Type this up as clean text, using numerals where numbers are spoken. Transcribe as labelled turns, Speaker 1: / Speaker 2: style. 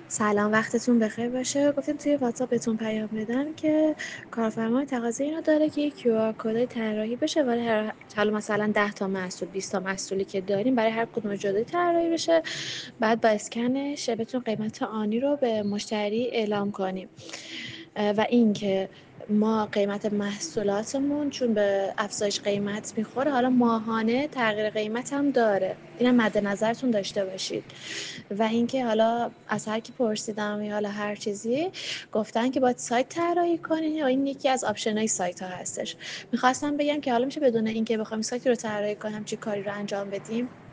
Speaker 1: سلام، وقتتون بخیر باشه. گفتیم توی واتساپ بهتون پیام بدم که کارفرما تقاضا اینو داره که یک QR کد طراحی بشه برای هر حالا مثلا 10 تا محصول 20 تا محصولی که داریم برای هر کدوم جدا طراحی بشه. بعد با اسکنش بتون قیمت آنی رو به مشتری اعلام کنیم. و اینکه ما قیمت محصولاتمون چون به افزایش قیمت میخوره حالا ماهانه تغییر قیمت هم داره، اینم مد نظرتون داشته باشید. و اینکه حالا از هر کی پرسیدم یا حالا هر چیزی گفتن که باید سایت طراحی کنین یا این یکی از آپشنای سایت ها هستش. میخواستم بگم که حالا میشه بدون اینکه بخوایم سایتی رو طراحی کنیم چی کاری رو انجام بدیم.